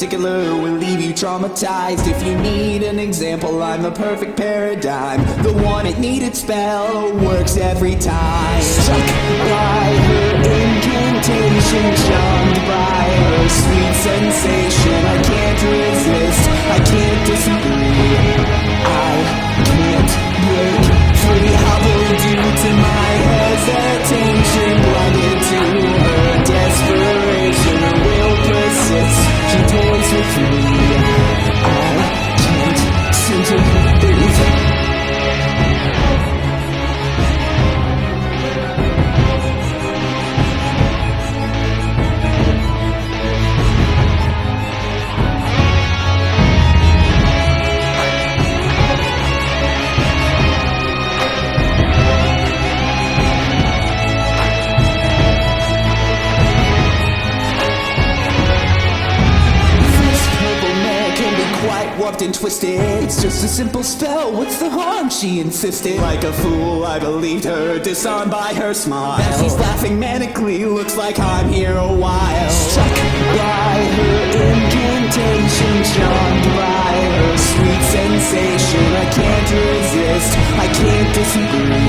particular will leave you traumatized. If you need an example, I'm the perfect paradigm. The one it needed spell works every time. Struck by her incantation, charmed by her sweet sensation. I can't resist, I can't disagree. I can't break free. Hobbled due to my hesitation, blinded to her desperation. Her will persists, she toys with me. I can't seem to breathe. Warped and twisted, it's just a simple spell. What's the harm? She insisted. Like a fool, I believed her, disarmed by her smile. Now she's laughing manically, looks like I'm here a while. Struck by her incantation, charmed by her sweet sensation. I can't resist, I can't disagree.